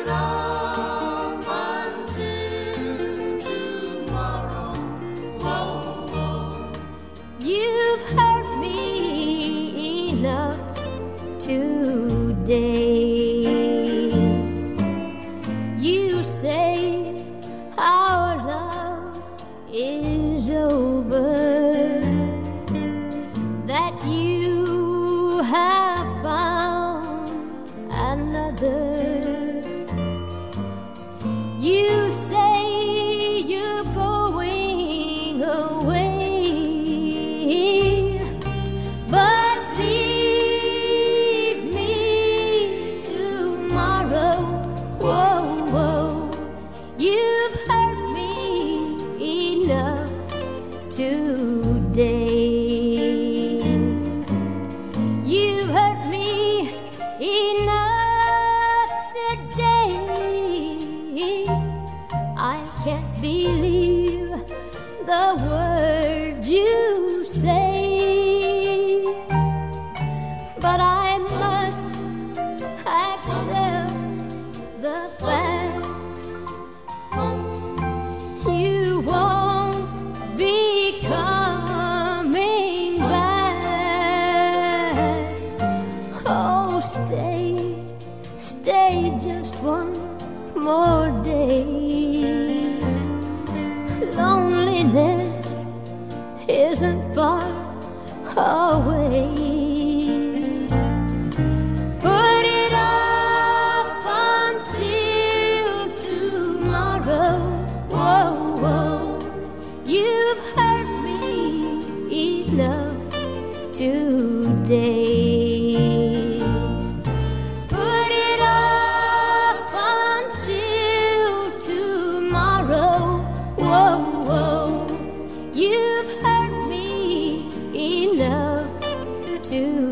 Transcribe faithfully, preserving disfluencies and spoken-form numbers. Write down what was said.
it off until tomorrow. Whoa, whoa. You've hurt me enough today. You say our love is over, that you have found another. You say you're going away, but leave me tomorrow. Whoa, whoa. You've hurt me enough today. You've hurt me enough today. I can't believe the words you say, but I must accept the fact you won't be coming back. Oh, stay, stay just one more day. Loneliness isn't far away. Put it off until tomorrow. Whoa, whoa. You've hurt me enough today. Put it off until tomorrow. Whoa, whoa. You've hurt me enough today.